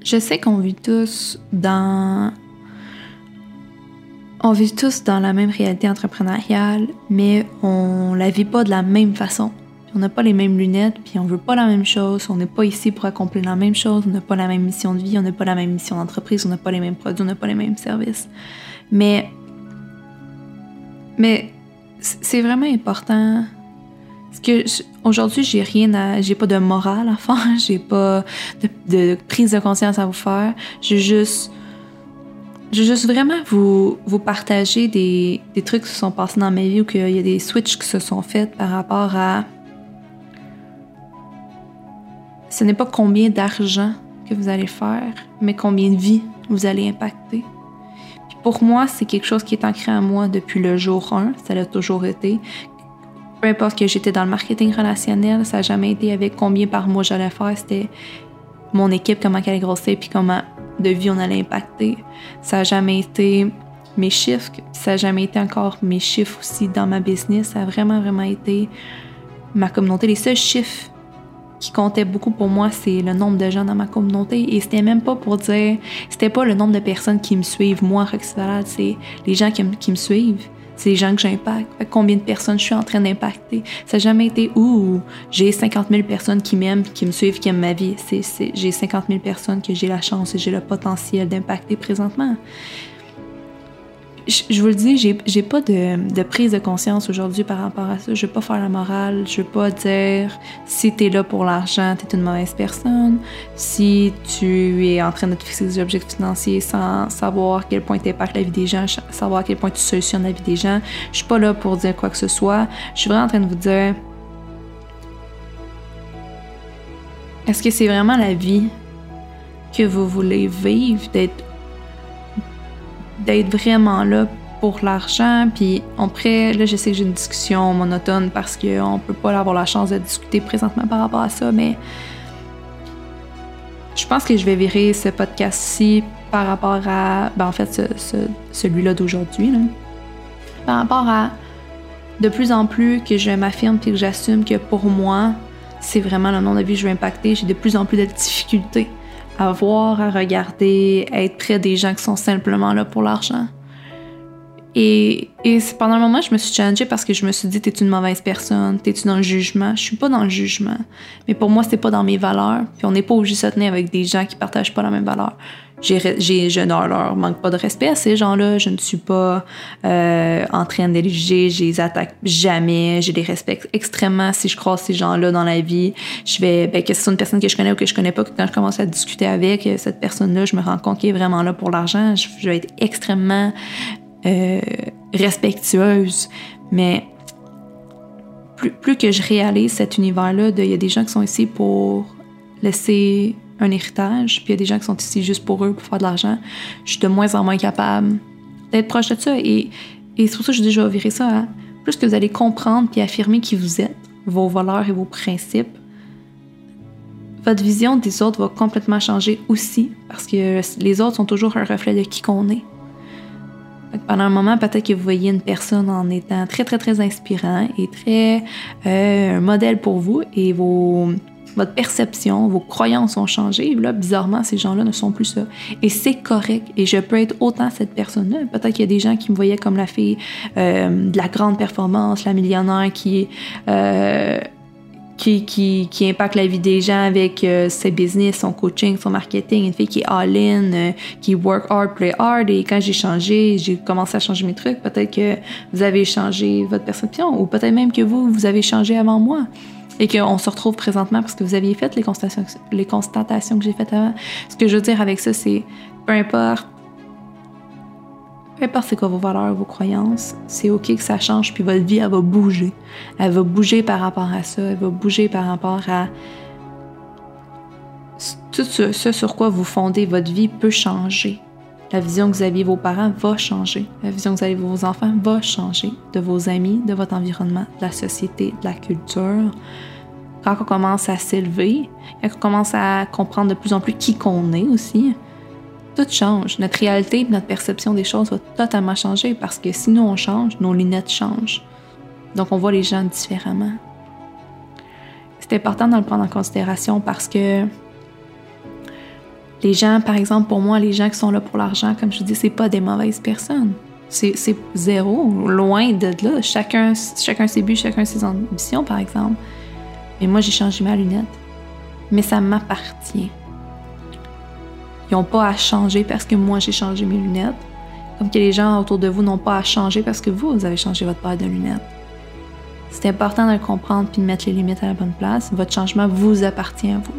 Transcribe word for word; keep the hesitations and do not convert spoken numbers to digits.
Je sais qu'on vit tous dans... On vit tous dans la même réalité entrepreneuriale, mais on la vit pas de la même façon. On n'a pas les mêmes lunettes, puis on veut pas la même chose, on n'est pas ici pour accomplir la même chose, on n'a pas la même mission de vie, on n'a pas la même mission d'entreprise, on n'a pas les mêmes produits, on n'a pas les mêmes services. Mais... Mais c'est vraiment important... Parce que aujourd'hui, j'ai rien à... J'ai pas de morale à faire, j'ai pas de, de prise de conscience à vous faire. J'ai juste... Je veux juste vraiment vous, vous partager des, des trucs qui se sont passés dans ma vie ou qu'il y a des switches qui se sont faits par rapport à... Ce n'est pas combien d'argent que vous allez faire, mais combien de vies vous allez impacter. Puis pour moi, c'est quelque chose qui est ancré en moi depuis le jour un, ça l'a toujours été. Peu importe que j'étais dans le marketing relationnel, ça n'a jamais été avec combien par mois j'allais faire, c'était mon équipe, comment elle allait grossir, puis comment de vie on allait impacter. Ça n'a jamais été mes chiffres, ça n'a jamais été encore mes chiffres aussi dans ma business, ça a vraiment, vraiment été ma communauté. Les seuls chiffres qui comptaient beaucoup pour moi, c'est le nombre de gens dans ma communauté, et c'était même pas pour dire, c'était pas le nombre de personnes qui me suivent, moi, Roxy Valade, c'est les gens qui, qui me suivent. C'est les gens que j'impacte. Combien de personnes je suis en train d'impacter. Ça n'a jamais été « Ouh, j'ai cinquante mille personnes qui m'aiment, qui me suivent, qui aiment ma vie. » C'est, c'est, j'ai cinquante mille personnes que j'ai la chance et j'ai le potentiel d'impacter présentement. Je, je vous le dis, j'ai, j'ai pas de, de prise de conscience aujourd'hui par rapport à ça. Je veux pas faire la morale. Je veux pas dire si t'es là pour l'argent, t'es une mauvaise personne. Si tu es en train de te fixer des objectifs financiers sans savoir à quel point t'impactes la vie des gens, savoir à quel point tu solutionnes la vie des gens. Je suis pas là pour dire quoi que ce soit. Je suis vraiment en train de vous dire, est-ce que c'est vraiment la vie que vous voulez vivre, d'être d'être vraiment là pour l'argent, puis on pourrait, là je sais que j'ai une discussion monotone parce qu'on peut pas avoir la chance de discuter présentement par rapport à ça, mais je pense que je vais virer ce podcast-ci par rapport à, ben en fait ce, ce, celui-là d'aujourd'hui, là. Par rapport à de plus en plus que je m'affirme puis que j'assume que pour moi, c'est vraiment le nombre de vie que je veux impacter, j'ai de plus en plus de difficultés à voir, à regarder, à être près des gens qui sont simplement là pour l'argent. Et, et pendant un moment, je me suis challengée parce que je me suis dit, t'es une mauvaise personne, t'es-tu dans le jugement? Je suis pas dans le jugement. Mais pour moi, c'est pas dans mes valeurs. Puis on n'est pas obligé de se tenir avec des gens qui partagent pas la même valeur. J'ai, j'ai, je ne leur manque pas de respect à ces gens-là. Je ne suis pas euh, en train de les juger. Je les attaque jamais. Je les respecte extrêmement. Si je croise ces gens-là dans la vie, je vais, ben, que ce soit une personne que je connais ou que je connais pas, que quand je commence à discuter avec cette personne-là, je me rends compte qu'elle est vraiment là pour l'argent. Je, je vais être extrêmement euh, respectueuse. Mais plus, plus que je réalise cet univers-là, il y a des gens qui sont ici pour laisser un héritage, puis il y a des gens qui sont ici juste pour eux, pour faire de l'argent, je suis de moins en moins capable d'être proche de ça. Et, et c'est pour ça que je dis, je vais virer ça à plus que vous allez comprendre puis affirmer qui vous êtes, vos valeurs et vos principes, votre vision des autres va complètement changer aussi, parce que les autres sont toujours un reflet de qui qu'on est. Donc, pendant un moment, peut-être que vous voyez une personne en étant très, très, très inspirant et très euh, un modèle pour vous, et vos... votre perception, vos croyances ont changé. Et là, bizarrement, ces gens-là ne sont plus ça. Et c'est correct. Et je peux être autant cette personne-là. Peut-être qu'il y a des gens qui me voyaient comme la fille euh, de la grande performance, la millionnaire qui, euh, qui, qui, qui impacte la vie des gens avec euh, ses business, son coaching, son marketing. Une fille qui est all-in, euh, qui work hard, play hard. Et quand j'ai changé, j'ai commencé à changer mes trucs. Peut-être que vous avez changé votre perception. Ou peut-être même que vous, vous avez changé avant moi. Et qu'on se retrouve présentement parce que vous aviez fait les constatations, les constatations que j'ai faites avant. Ce que je veux dire avec ça, c'est peu importe, peu importe c'est quoi vos valeurs, vos croyances, c'est OK que ça change, puis votre vie, elle va bouger. Elle va bouger par rapport à ça, elle va bouger par rapport à... Tout ce, ce sur quoi vous fondez votre vie peut changer. La vision que vous aviez de vos parents va changer. La vision que vous avez de vos enfants va changer. De vos amis, de votre environnement, de la société, de la culture. Quand on commence à s'élever, quand on commence à comprendre de plus en plus qui qu'on est aussi, tout change. Notre réalité et notre perception des choses va totalement changer parce que si nous on change, nos lunettes changent. Donc on voit les gens différemment. C'est important de le prendre en considération parce que Les gens, par exemple, pour moi, les gens qui sont là pour l'argent, comme je dis, c'est pas des mauvaises personnes. C'est, c'est zéro, loin de là. Chacun, chacun ses buts, chacun ses ambitions, par exemple. Mais moi, j'ai changé ma lunette. Mais ça m'appartient. Ils n'ont pas à changer parce que moi, j'ai changé mes lunettes. Comme que les gens autour de vous n'ont pas à changer parce que vous, vous avez changé votre paire de lunettes. C'est important de le comprendre puis de mettre les limites à la bonne place. Votre changement vous appartient à vous.